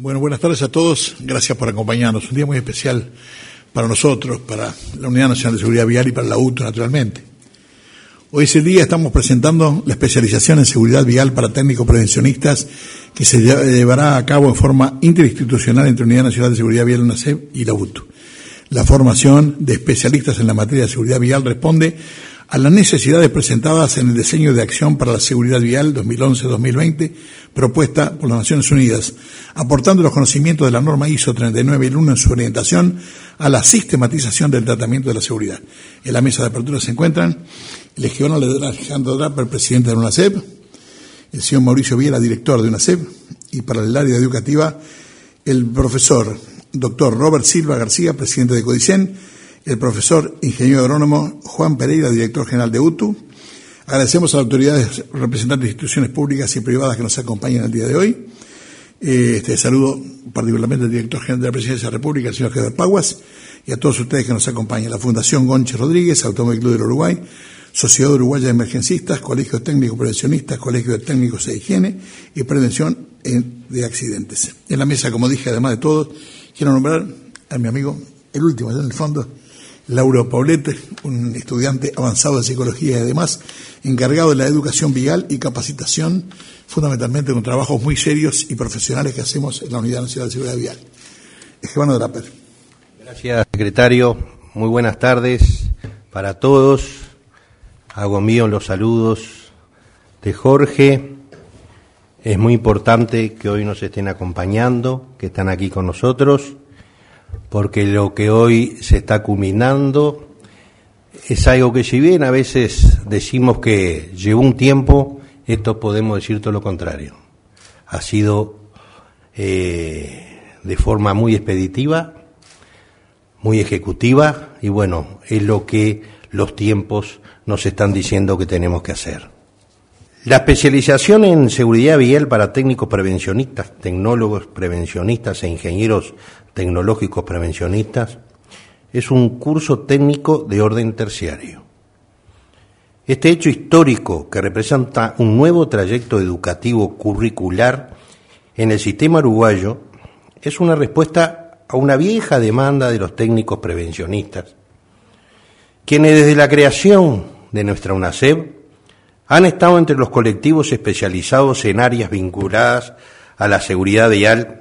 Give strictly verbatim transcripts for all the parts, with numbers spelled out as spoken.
Bueno, buenas tardes a todos. Gracias por acompañarnos. Un día muy especial para nosotros, para la Unidad Nacional de Seguridad Vial y para la U T U, naturalmente. Hoy es el día, estamos presentando la especialización en seguridad vial para técnicos prevencionistas que se llevará a cabo en forma interinstitucional entre Unidad Nacional de Seguridad Vial, UNACEV, y la U T U. La formación de especialistas en la materia de seguridad vial responde a las necesidades presentadas en el diseño de acción para la seguridad vial dos mil once a dos mil veinte, propuesta por las Naciones Unidas, aportando los conocimientos de la norma I S O treinta y nueve mil uno en su orientación a la sistematización del tratamiento de la seguridad. En la mesa de apertura se encuentran el escribano Alejandro Draper, presidente de la UNACEV, el señor Mauricio Viera, director de UNACEV, y para el área educativa, el profesor doctor Robert Silva García, presidente de CODICEN, el profesor ingeniero agrónomo Juan Pereira, director general de U T U. Agradecemos a las autoridades representantes de instituciones públicas y privadas que nos acompañan el día de hoy. Eh, este saludo particularmente al director general de la Presidencia de la República, el señor Gerardo Paguas, y a todos ustedes que nos acompañan. La Fundación Gonche Rodríguez, Automóvil Club del Uruguay, Sociedad Uruguaya de Emergencistas, Colegio Técnico Prevencionistas, Colegio de Técnicos de Higiene y Prevención de Accidentes. En la mesa, como dije, además de todos, quiero nombrar a mi amigo, el último, allá en el fondo, Lauro Paulete, un estudiante avanzado de psicología y además encargado de la educación vial y capacitación, fundamentalmente con trabajos muy serios y profesionales que hacemos en la Unidad Nacional de Seguridad Vial. Escribano Draper. Gracias, secretario. Muy buenas tardes para todos. Hago mío los saludos de Jorge. Es muy importante que hoy nos estén acompañando, que están aquí con nosotros, porque lo que hoy se está culminando es algo que, si bien a veces decimos que llevó un tiempo, esto podemos decir todo lo contrario. Ha sido eh, de forma muy expeditiva, muy ejecutiva, y bueno, es lo que los tiempos nos están diciendo que tenemos que hacer. La especialización en seguridad vial para técnicos prevencionistas, tecnólogos prevencionistas e ingenieros tecnológicos prevencionistas es un curso técnico de orden terciario. Este hecho histórico, que representa un nuevo trayecto educativo curricular en el sistema uruguayo, es una respuesta a una vieja demanda de los técnicos prevencionistas, quienes desde la creación de nuestra UNACEV han estado entre los colectivos especializados en áreas vinculadas a la seguridad vial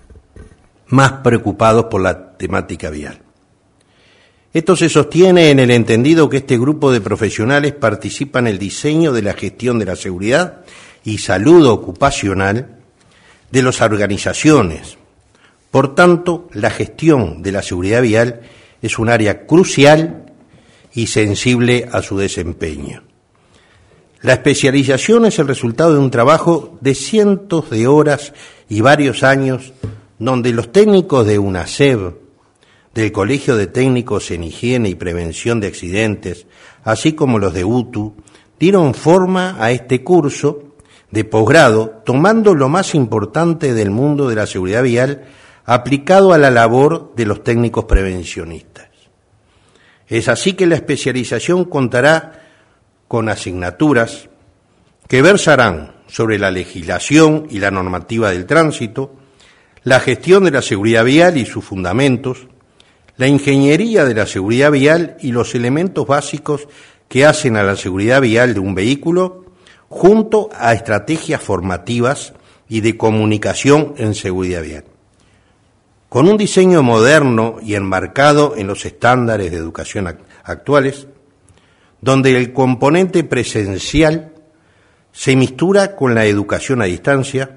más preocupados por la temática vial. Esto se sostiene en el entendido que este grupo de profesionales participa en el diseño de la gestión de la seguridad y salud ocupacional de las organizaciones. Por tanto, la gestión de la seguridad vial es un área crucial y sensible a su desempeño. La especialización es el resultado de un trabajo de cientos de horas y varios años donde los técnicos de UNACEV, del Colegio de Técnicos en Higiene y Prevención de Accidentes, así como los de U T U, dieron forma a este curso de posgrado, tomando lo más importante del mundo de la seguridad vial aplicado a la labor de los técnicos prevencionistas. Es así que la especialización contará con asignaturas que versarán sobre la legislación y la normativa del tránsito, la gestión de la seguridad vial y sus fundamentos, la ingeniería de la seguridad vial y los elementos básicos que hacen a la seguridad vial de un vehículo, junto a estrategias formativas y de comunicación en seguridad vial. Con un diseño moderno y enmarcado en los estándares de educación actuales, donde el componente presencial se mistura con la educación a distancia,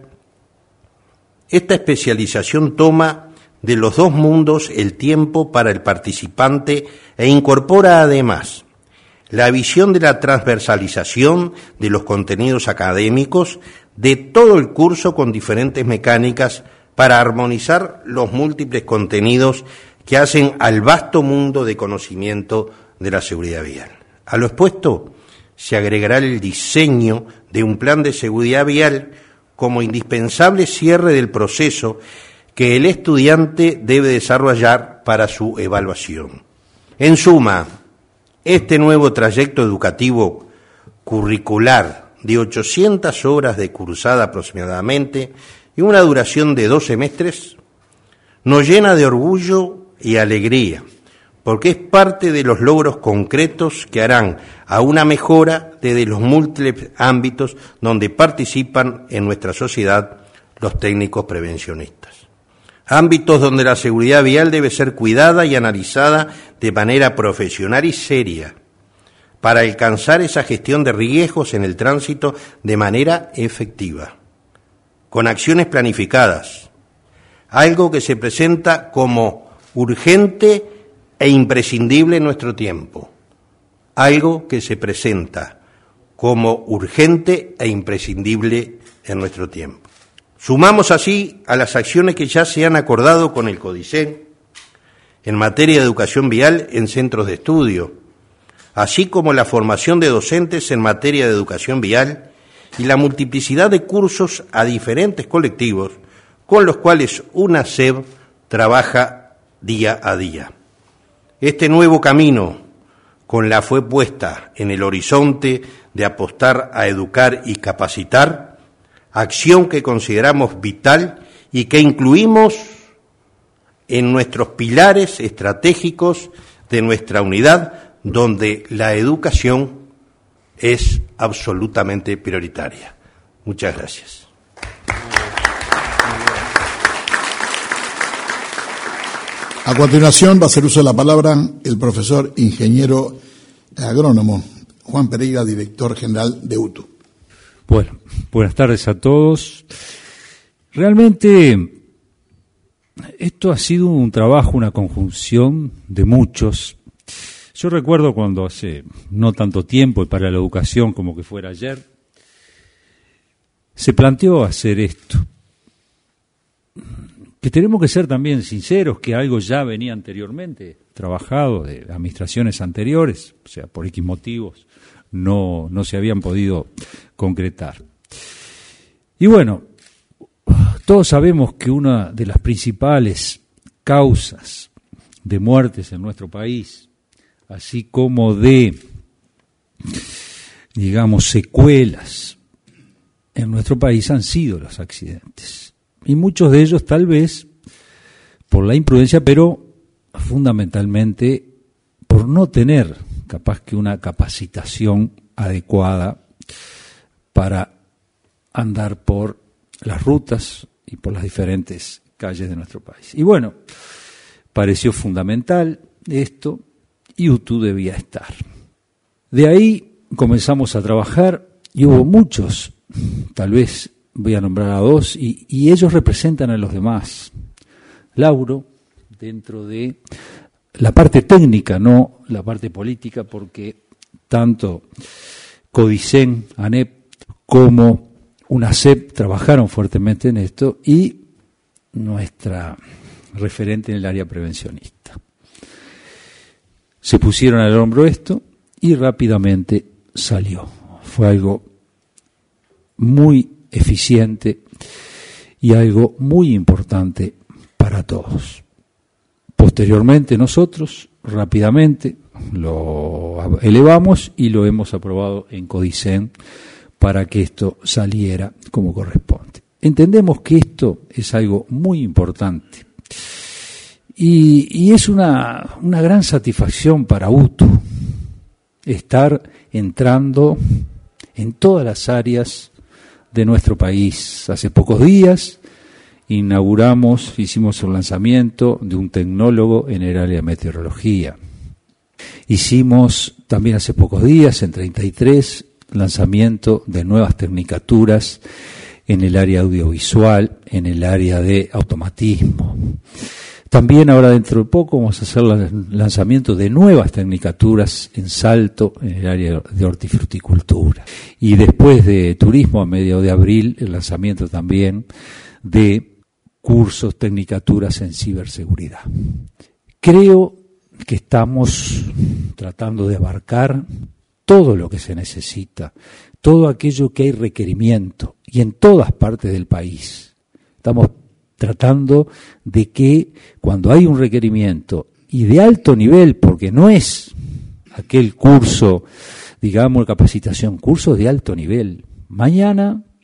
esta especialización toma de los dos mundos el tiempo para el participante e incorpora además la visión de la transversalización de los contenidos académicos de todo el curso con diferentes mecánicas para armonizar los múltiples contenidos que hacen al vasto mundo de conocimiento de la seguridad vial. A lo expuesto se agregará el diseño de un plan de seguridad vial como indispensable cierre del proceso que el estudiante debe desarrollar para su evaluación. En suma, este nuevo trayecto educativo curricular de ochocientas horas de cursada aproximadamente y una duración de dos semestres, nos llena de orgullo y alegría, porque es parte de los logros concretos que harán a una mejora desde los múltiples ámbitos donde participan en nuestra sociedad los técnicos prevencionistas. Ámbitos donde la seguridad vial debe ser cuidada y analizada de manera profesional y seria para alcanzar esa gestión de riesgos en el tránsito de manera efectiva, con acciones planificadas, algo que se presenta como urgente e imprescindible en nuestro tiempo, algo que se presenta como urgente e imprescindible en nuestro tiempo. Sumamos así a las acciones que ya se han acordado con el CODICEN en materia de educación vial en centros de estudio, así como la formación de docentes en materia de educación vial y la multiplicidad de cursos a diferentes colectivos con los cuales UNACEV trabaja día a día. Este nuevo camino, con la fe puesta en el horizonte de apostar a educar y capacitar, acción que consideramos vital y que incluimos en nuestros pilares estratégicos de nuestra unidad, donde la educación es absolutamente prioritaria. Muchas gracias. A continuación va a hacer uso de la palabra el profesor ingeniero agrónomo Juan Pereira, director general de U T U. Bueno, buenas tardes a todos. Realmente esto ha sido un trabajo, una conjunción de muchos. Yo recuerdo cuando hace no tanto tiempo, y para la educación como que fuera ayer, se planteó hacer esto. Que tenemos que ser también sinceros, que algo ya venía anteriormente trabajado de administraciones anteriores, o sea, por X motivos no, no se habían podido concretar. Y bueno, todos sabemos que una de las principales causas de muertes en nuestro país, así como de, digamos, secuelas en nuestro país, han sido los accidentes. Y muchos de ellos tal vez por la imprudencia, pero fundamentalmente por no tener capaz que una capacitación adecuada para andar por las rutas y por las diferentes calles de nuestro país. Y bueno, pareció fundamental esto y U T U debía estar. De ahí comenzamos a trabajar y hubo muchos, tal vez voy a nombrar a dos, y, y ellos representan a los demás. Lauro, dentro de la parte técnica, no la parte política, porque tanto CODICEN, ANEP, como UNACEV trabajaron fuertemente en esto, y nuestra referente en el área prevencionista. Se pusieron al hombro esto y rápidamente salió. Fue algo muy eficiente y algo muy importante para todos. Posteriormente nosotros rápidamente lo elevamos y lo hemos aprobado en CODICEN para que esto saliera como corresponde. Entendemos que esto es algo muy importante y, y es una, una gran satisfacción para U T U estar entrando en todas las áreas de nuestro país. Hace pocos días inauguramos, hicimos el lanzamiento de un tecnólogo en el área de meteorología. Hicimos también hace pocos días, en treinta y tres, lanzamiento de nuevas tecnicaturas en el área audiovisual, en el área de automatismo. También ahora dentro de poco vamos a hacer el lanzamiento de nuevas tecnicaturas en Salto, en el área de hortifruticultura. Y después de turismo, a mediados de abril, el lanzamiento también de cursos, tecnicaturas en ciberseguridad. Creo que estamos tratando de abarcar todo lo que se necesita, todo aquello que hay requerimiento, y en todas partes del país. Estamos tratando de que cuando hay un requerimiento, y de alto nivel, porque no es aquel curso, digamos, capacitación, cursos de alto nivel. Mañana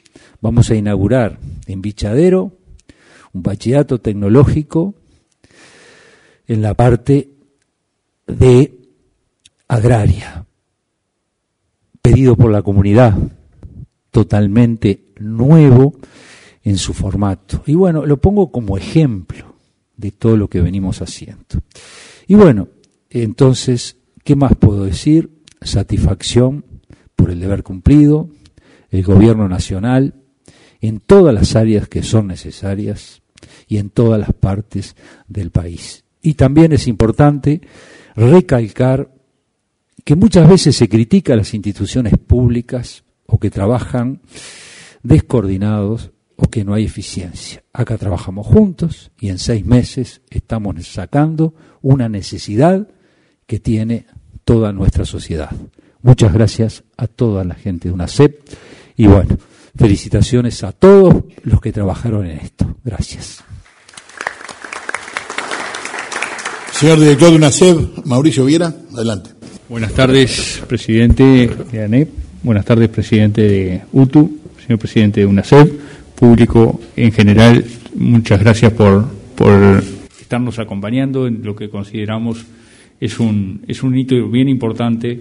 vamos a inaugurar en Bichadero un bachillerato tecnológico en la parte de agraria, pedido por la comunidad, totalmente nuevo en su formato. Y bueno, lo pongo como ejemplo de todo lo que venimos haciendo. Y bueno, entonces, ¿qué más puedo decir? Satisfacción por el deber cumplido, el gobierno nacional, en todas las áreas que son necesarias y en todas las partes del país. Y también es importante recalcar que muchas veces se critica a las instituciones públicas o que trabajan descoordinados o que no hay eficiencia. Acá trabajamos juntos y en seis meses estamos sacando una necesidad que tiene toda nuestra sociedad. Muchas gracias a toda la gente de UNACEP y bueno, felicitaciones a todos los que trabajaron en esto. Gracias. Señor director de UNACEP, Mauricio Viera, adelante. Buenas tardes, presidente de ANEP. Buenas tardes, presidente de U T U, señor presidente de UNACEP, público en general. Muchas gracias por, por estarnos acompañando en lo que consideramos es un, es un hito bien importante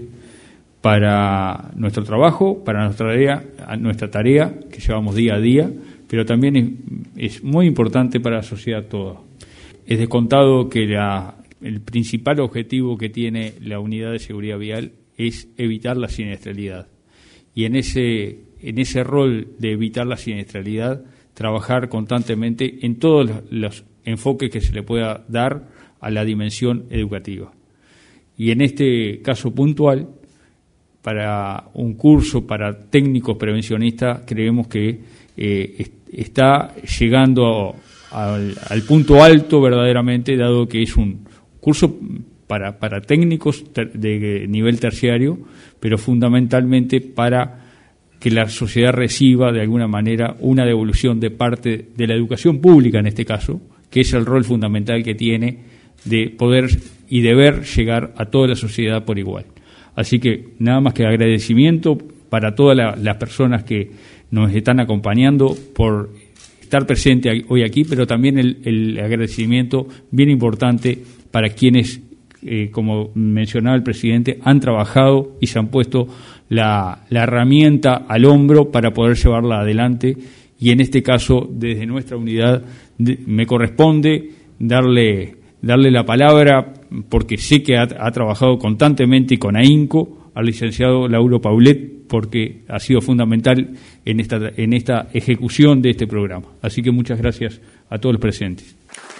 para nuestro trabajo, para nuestra tarea, nuestra tarea que llevamos día a día, pero también es, es muy importante para la sociedad toda. Es descontado que la, el principal objetivo que tiene la unidad de seguridad vial es evitar la siniestralidad. Y en ese, en ese rol de evitar la siniestralidad, trabajar constantemente en todos los, los enfoques que se le pueda dar a la dimensión educativa. Y en este caso puntual, para un curso para técnicos prevencionistas, creemos que eh, está llegando a, al, al punto alto verdaderamente, dado que es un curso para, para técnicos ter, de nivel terciario, pero fundamentalmente para que la sociedad reciba de alguna manera una devolución de parte de la educación pública en este caso, que es el rol fundamental que tiene de poder y deber llegar a toda la sociedad por igual. Así que nada más que agradecimiento para todas la, las personas que nos están acompañando por estar presente hoy aquí, pero también el, el agradecimiento bien importante para quienes, eh, como mencionaba el presidente, han trabajado y se han puesto la, la herramienta al hombro para poder llevarla adelante. Y en este caso, desde nuestra unidad, de, me corresponde darle... darle la palabra, porque sé que ha, ha trabajado constantemente con ahínco, al licenciado Lauro Paulet, porque ha sido fundamental en esta, en esta ejecución de este programa. Así que muchas gracias a todos los presentes.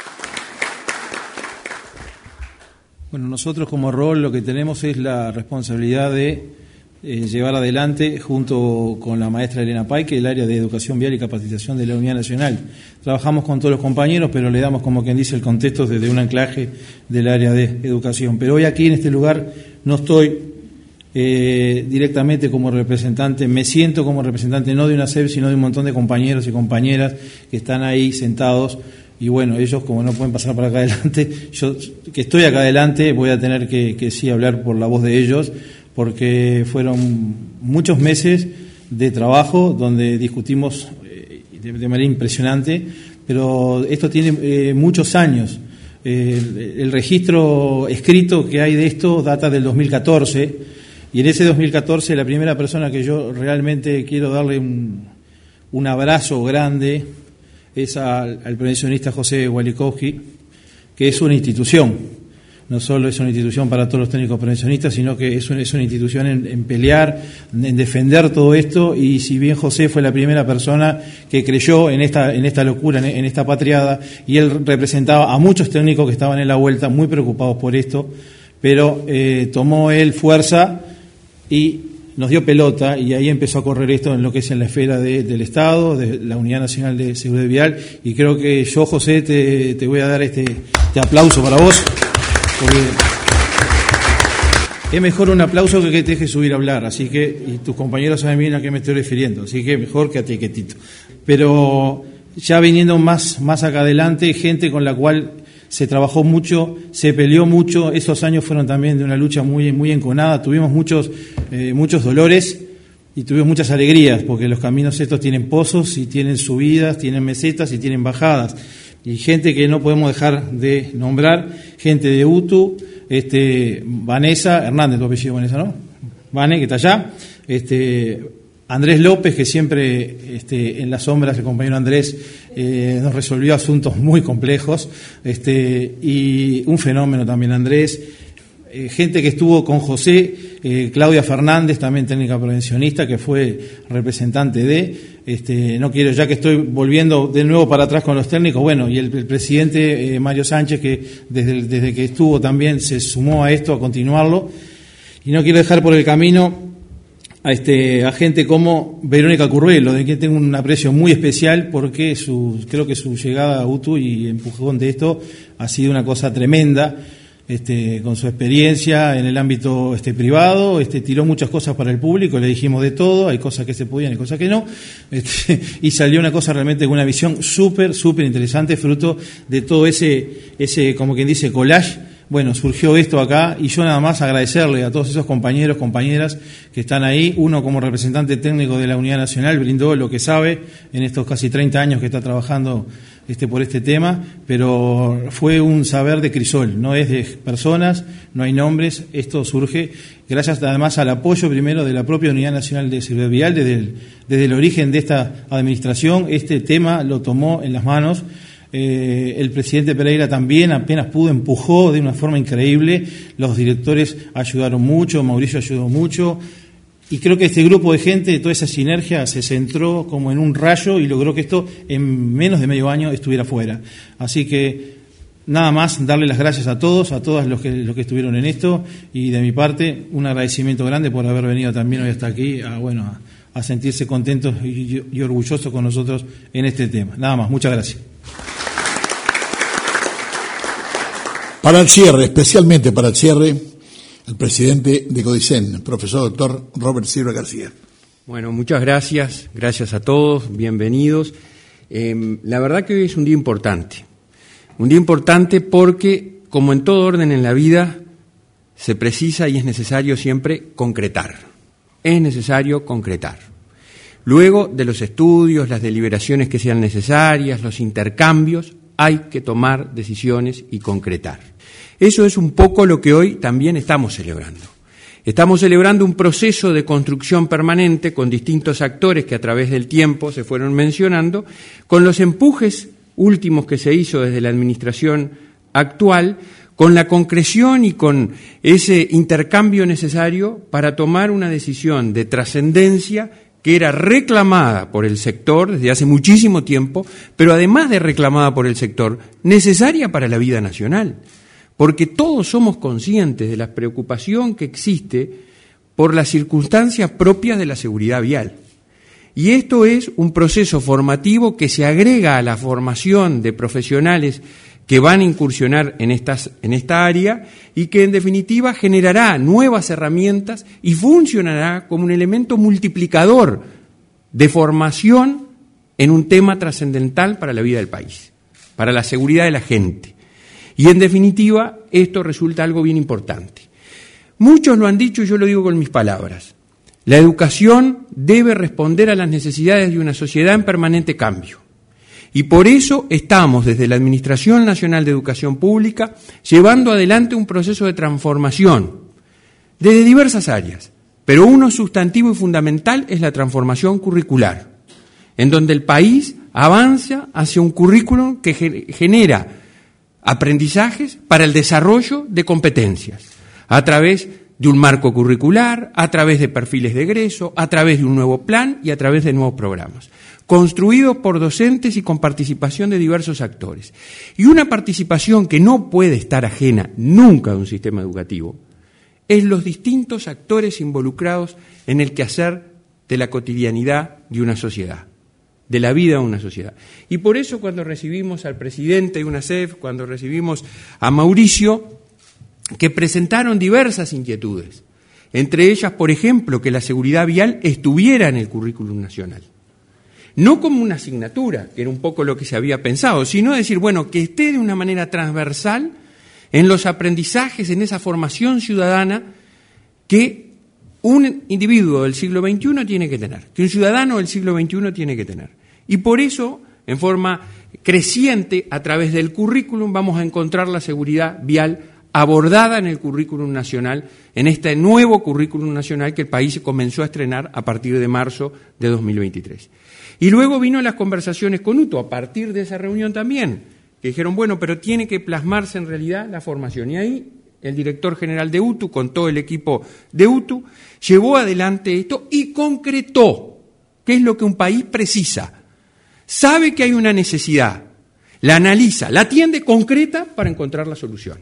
Bueno, nosotros como rol lo que tenemos es la responsabilidad de eh, llevar adelante, junto con la maestra Elena Paique, el área de educación vial y capacitación de la Unidad Nacional. Trabajamos con todos los compañeros, pero le damos, como quien dice, el contexto desde un anclaje del área de educación. Pero hoy aquí en este lugar no estoy eh, directamente como representante, me siento como representante no de UNACEP, sino de un montón de compañeros y compañeras que están ahí sentados. Y bueno, ellos como no pueden pasar para acá adelante, yo que estoy acá adelante voy a tener que, que sí hablar por la voz de ellos, porque fueron muchos meses de trabajo donde discutimos eh, de, de manera impresionante, pero esto tiene eh, muchos años. Eh, el, el registro escrito que hay de esto data del dos mil catorce, y en ese dos mil catorce la primera persona que yo realmente quiero darle un, un abrazo grande es al, al prevencionista José Walikowski, que es una institución. No solo es una institución para todos los técnicos prevencionistas, sino que es una, es una institución en, en pelear, en defender todo esto, y si bien José fue la primera persona que creyó en esta, en esta locura, en, en esta patriada, y él representaba a muchos técnicos que estaban en la vuelta muy preocupados por esto, pero eh, tomó él fuerza y nos dio pelota, y ahí empezó a correr esto en lo que es en la esfera de, del Estado, de la Unidad Nacional de Seguridad Vial, y creo que yo, José, te, te voy a dar este, este aplauso para vos. Porque es mejor un aplauso que que te deje subir a hablar, así que, y tus compañeros saben bien a qué me estoy refiriendo, así que mejor que a ti, quietito. Pero ya viniendo más, más acá adelante, gente con la cual se trabajó mucho, se peleó mucho, esos años fueron también de una lucha muy, muy enconada, tuvimos muchos, eh, muchos dolores, y tuvimos muchas alegrías, porque los caminos estos tienen pozos y tienen subidas, tienen mesetas y tienen bajadas. Y gente que no podemos dejar de nombrar, gente de U T U, este, Vanessa Hernández, tu apellido Vanessa, ¿no? Vane, que está allá, este, Andrés López, que siempre este, en las sombras, el compañero Andrés, eh, nos resolvió asuntos muy complejos, este, y un fenómeno también Andrés, eh, gente que estuvo con José, eh, Claudia Fernández, también técnica prevencionista, que fue representante de, este, no quiero, ya que estoy volviendo de nuevo para atrás con los técnicos, bueno, y el, el presidente eh, Mario Sánchez, que desde, desde que estuvo también se sumó a esto, a continuarlo, y no quiero dejar por el camino a, este, a gente como Verónica Curvelo, de quien tengo un aprecio muy especial, porque su, creo que su llegada a U T U y empujón de esto ha sido una cosa tremenda, este, con su experiencia en el ámbito este, privado, este, tiró muchas cosas para el público, le dijimos de todo, hay cosas que se podían y cosas que no, este, y salió una cosa realmente con una visión súper, súper interesante, fruto de todo ese, ese, como quien dice, collage. Bueno, surgió esto acá y yo nada más agradecerle a todos esos compañeros, compañeras que están ahí. Uno como representante técnico de la Unidad Nacional brindó lo que sabe en estos casi treinta años que está trabajando este por este tema, pero fue un saber de crisol, no es de personas, no hay nombres, esto surge gracias además al apoyo primero de la propia Unidad Nacional de Seguridad Vial. Desde el, desde el origen de esta administración, este tema lo tomó en las manos. Eh, el presidente Pereira también apenas pudo, empujó de una forma increíble, los directores ayudaron mucho, Mauricio ayudó mucho, y creo que este grupo de gente, toda esa sinergia se centró como en un rayo y logró que esto en menos de medio año estuviera fuera. Así que nada más, darle las gracias a todos, a todos los que, los que estuvieron en esto, y de mi parte un agradecimiento grande por haber venido también hoy hasta aquí a, bueno, a, a sentirse contentos y, y orgullosos con nosotros en este tema. Nada más, muchas gracias. Para el cierre, especialmente para el cierre, el presidente de CODICEN, el profesor doctor Robert Silva García. Bueno, muchas gracias, gracias a todos, bienvenidos. Eh, la verdad que hoy es un día importante, un día importante porque, como en todo orden en la vida, se precisa y es necesario siempre concretar, es necesario concretar. Luego de los estudios, las deliberaciones que sean necesarias, los intercambios, hay que tomar decisiones y concretar. Eso es un poco lo que hoy también estamos celebrando. Estamos celebrando un proceso de construcción permanente con distintos actores que a través del tiempo se fueron mencionando, con los empujes últimos que se hizo desde la administración actual, con la concreción y con ese intercambio necesario para tomar una decisión de trascendencia que era reclamada por el sector desde hace muchísimo tiempo, pero además de reclamada por el sector, necesaria para la vida nacional, porque todos somos conscientes de la preocupación que existe por las circunstancias propias de la seguridad vial. Y esto es un proceso formativo que se agrega a la formación de profesionales que van a incursionar en, estas, en esta área y que en definitiva generará nuevas herramientas y funcionará como un elemento multiplicador de formación en un tema trascendental para la vida del país, para la seguridad de la gente. Y en definitiva esto resulta algo bien importante. Muchos lo han dicho y yo lo digo con mis palabras. La educación debe responder a las necesidades de una sociedad en permanente cambio. Y por eso estamos, desde la Administración Nacional de Educación Pública, llevando adelante un proceso de transformación desde diversas áreas, pero uno sustantivo y fundamental es la transformación curricular, en donde el país avanza hacia un currículum que genera aprendizajes para el desarrollo de competencias, a través de un marco curricular, a través de perfiles de egreso, a través de un nuevo plan y a través de nuevos programas, construidos por docentes y con participación de diversos actores. Y una participación que no puede estar ajena nunca a un sistema educativo es los distintos actores involucrados en el quehacer de la cotidianidad de una sociedad, de la vida de una sociedad. Y por eso cuando recibimos al presidente de UNACEF, cuando recibimos a Mauricio, que presentaron diversas inquietudes, entre ellas, por ejemplo, que la seguridad vial estuviera en el currículum nacional. No como una asignatura, que era un poco lo que se había pensado, sino decir, bueno, que esté de una manera transversal en los aprendizajes, en esa formación ciudadana que un individuo del siglo veintiuno tiene que tener, que un ciudadano del siglo veintiuno tiene que tener. Y por eso, en forma creciente, a través del currículum, vamos a encontrar la seguridad vial abordada en el currículum nacional, en este nuevo currículum nacional que el país comenzó a estrenar a partir de marzo de dos mil veintitrés. Y luego vino las conversaciones con U T U, a partir de esa reunión también, que dijeron, bueno, pero tiene que plasmarse en realidad la formación. Y ahí el director general de U T U, con todo el equipo de U T U, llevó adelante esto y concretó qué es lo que un país precisa. Sabe que hay una necesidad, la analiza, la atiende, concreta para encontrar la solución.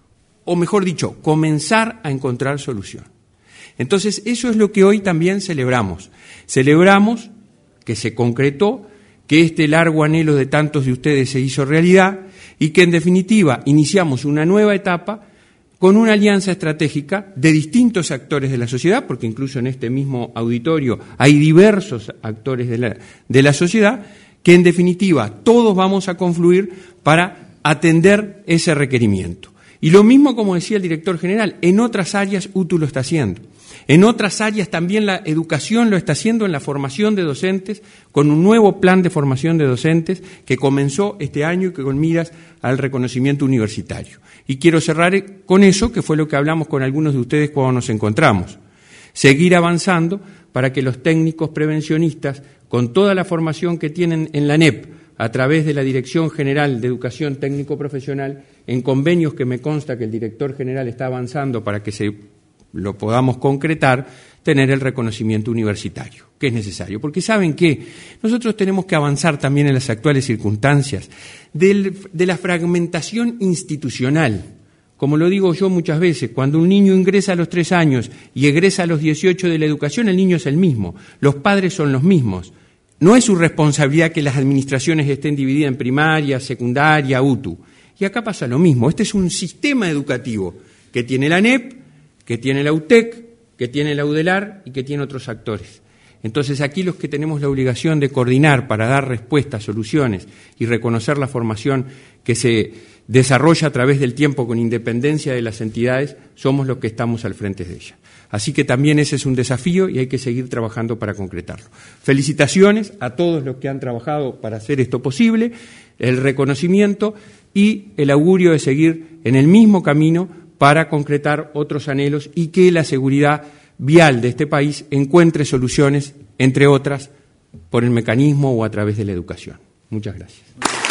O mejor dicho, comenzar a encontrar solución. Entonces, eso es lo que hoy también celebramos. Celebramos que se concretó, que este largo anhelo de tantos de ustedes se hizo realidad y que, en definitiva, iniciamos una nueva etapa con una alianza estratégica de distintos actores de la sociedad, porque incluso en este mismo auditorio hay diversos actores de la, de la sociedad, que, en definitiva, todos vamos a confluir para atender ese requerimiento. Y lo mismo, como decía el director general, en otras áreas U T U lo está haciendo. En otras áreas también la educación lo está haciendo en la formación de docentes, con un nuevo plan de formación de docentes que comenzó este año y que con miras al reconocimiento universitario. Y quiero cerrar con eso, que fue lo que hablamos con algunos de ustedes cuando nos encontramos. Seguir avanzando para que los técnicos prevencionistas, con toda la formación que tienen en la A N E P, a través de la Dirección General de Educación Técnico Profesional, en convenios que me consta que el director general está avanzando para que se lo podamos concretar, tener el reconocimiento universitario, que es necesario. Porque ¿saben qué? Nosotros tenemos que avanzar también en las actuales circunstancias del, de la fragmentación institucional. Como lo digo yo muchas veces, cuando un niño ingresa a los tres años y egresa a los dieciocho de la educación, el niño es el mismo, los padres son los mismos. No es su responsabilidad que las administraciones estén divididas en primaria, secundaria, U T U. Y acá pasa lo mismo. Este es un sistema educativo que tiene la A N E P, que tiene la U T E C, que tiene la UDELAR y que tiene otros actores. Entonces, aquí los que tenemos la obligación de coordinar para dar respuestas, soluciones y reconocer la formación que se desarrolla a través del tiempo con independencia de las entidades, somos los que estamos al frente de ella. Así que también ese es un desafío y hay que seguir trabajando para concretarlo. Felicitaciones a todos los que han trabajado para hacer esto posible, el reconocimiento y el augurio de seguir en el mismo camino para concretar otros anhelos y que la seguridad vial de este país encuentre soluciones, entre otras, por el mecanismo o a través de la educación. Muchas gracias.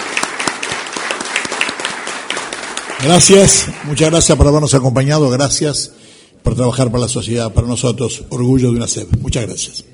Gracias, muchas gracias por habernos acompañado, gracias por trabajar para la sociedad, para nosotros, orgullo de UNACEF. Muchas gracias.